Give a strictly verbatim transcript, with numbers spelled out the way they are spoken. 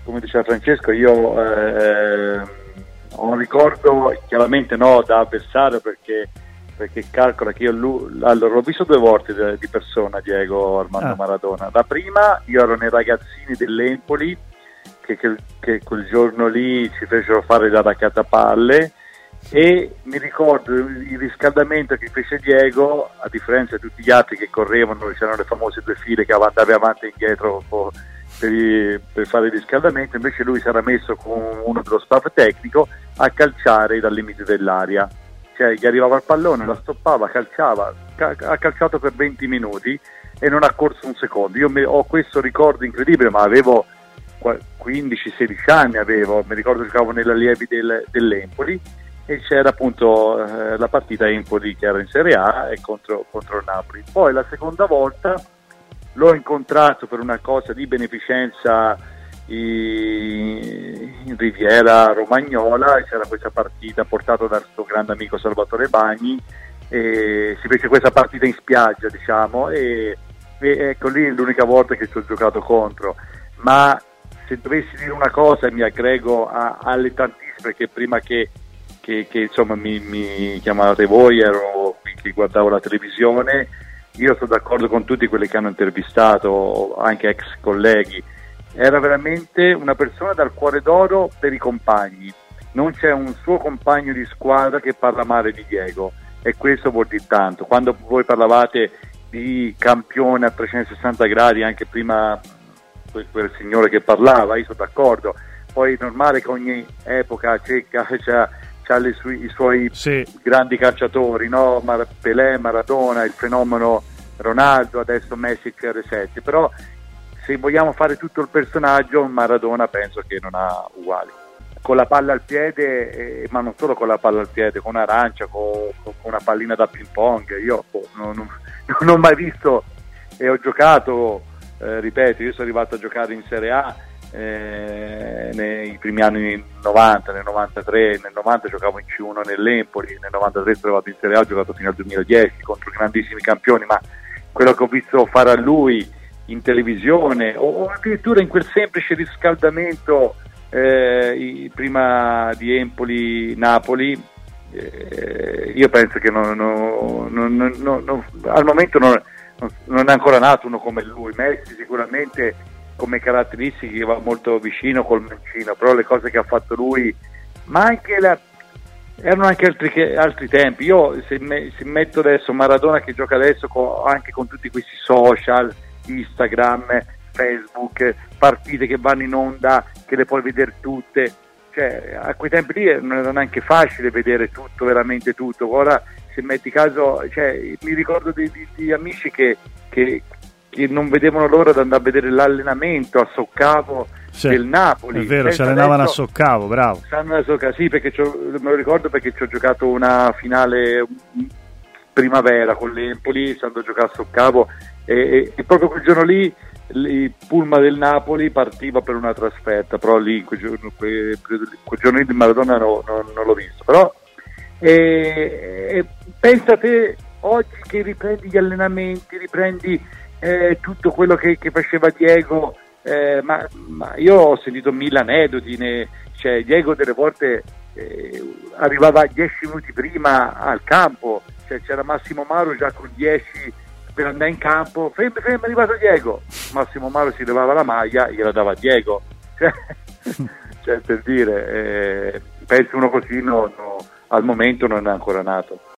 come diceva Francesco, io eh, ho un ricordo chiaramente no da avversario, perché perché calcola che io lui, allora l'ho visto due volte di persona Diego Armando ah. Maradona. La prima io ero nei ragazzini dell'Empoli che, che, che quel giorno lì ci fecero fare la raccattapalle, e mi ricordo il riscaldamento che fece Diego, a differenza di tutti gli altri che correvano, c'erano le famose due file che andavi avanti e indietro per, per fare il riscaldamento, invece lui si era messo con uno dello staff tecnico a calciare dal limite dell'aria, cioè gli arrivava il pallone, la stoppava, calciava, ca- ha calciato per venti minuti e non ha corso un secondo. Io mi, ho questo ricordo incredibile, ma avevo quindici sedici anni, avevo, mi ricordo giocavo nelle allievi del, dell'Empoli, e c'era appunto eh, la partita Empoli che era in Serie A e contro, contro il Napoli. Poi la seconda volta l'ho incontrato per una cosa di beneficenza in Riviera Romagnola, e c'era questa partita portata dal suo grande amico Salvatore Bagni, e si fece questa partita in spiaggia, diciamo, e, e ecco lì è l'unica volta che ci ho giocato contro. Ma se dovessi dire una cosa, e mi aggrego a, alle tantissime, perché prima che Che, che insomma mi, mi chiamavate voi, ero qui che guardavo la televisione, io sono d'accordo con tutti quelli che hanno intervistato, anche ex colleghi. Era veramente una persona dal cuore d'oro per i compagni, non c'è un suo compagno di squadra che parla male di Diego, e questo vuol dire tanto. Quando voi parlavate di campione a trecentosessanta gradi, anche prima quel, quel signore che parlava, io sono d'accordo. Poi è normale che ogni epoca cerca, cioè, ha le sui, i suoi sì. grandi calciatori, no? Mar- Pelé, Maradona, il fenomeno Ronaldo, adesso Messi C R sette, però se vogliamo fare tutto il personaggio, Maradona penso che non ha uguali. Con la palla al piede, eh, ma non solo con la palla al piede, con arancia, con, con una pallina da ping pong, io oh, non, non, non ho mai visto, e ho giocato, eh, ripeto, io sono arrivato a giocare in Serie A Eh, nei primi anni novanta, nel novantatré, nel novanta giocavo in C uno nell'Empoli, nel novantatré sono arrivato in Serie A, ho giocato fino al duemiladieci contro grandissimi campioni, ma quello che ho visto fare a lui in televisione, o, o addirittura in quel semplice riscaldamento eh, prima di Empoli-Napoli, eh, io penso che non, non, non, non, non, al momento non, non è ancora nato uno come lui. Messi sicuramente come caratteristiche va molto vicino col mancino, però le cose che ha fatto lui, ma anche la, erano anche altri, che, altri tempi. Io se, me, se metto adesso Maradona che gioca adesso con, anche con tutti questi social, Instagram, Facebook, partite che vanno in onda che le puoi vedere tutte, cioè a quei tempi lì non era neanche facile vedere tutto, veramente tutto. Ora se metti caso, cioè, mi ricordo di, di, di amici che, che che non vedevano l'ora di andare a vedere l'allenamento a Soccavo sì, del Napoli. È vero, si allenavano a Soccavo, bravo. A Soccavo, sì, perché me lo ricordo perché ci ho giocato una finale primavera con l'Empoli, stando a giocare a Soccavo, e, e, e proprio quel giorno lì il pullman del Napoli partiva per una trasferta, però lì quel giorno, quel, quel giorno lì di Maradona no, no, non l'ho visto, però e, e pensa te oggi che riprendi gli allenamenti, riprendi Eh, tutto quello che, che faceva Diego, eh, ma, ma io ho sentito mille aneddoti, ne, cioè Diego delle volte eh, arrivava dieci minuti prima al campo, cioè c'era Massimo Mauro già con dieci per andare in campo, fermo, fermo, è arrivato Diego, Massimo Mauro si levava la maglia, gliela dava a Diego, cioè, cioè per dire, eh, penso uno così no, no, al momento non è ancora nato.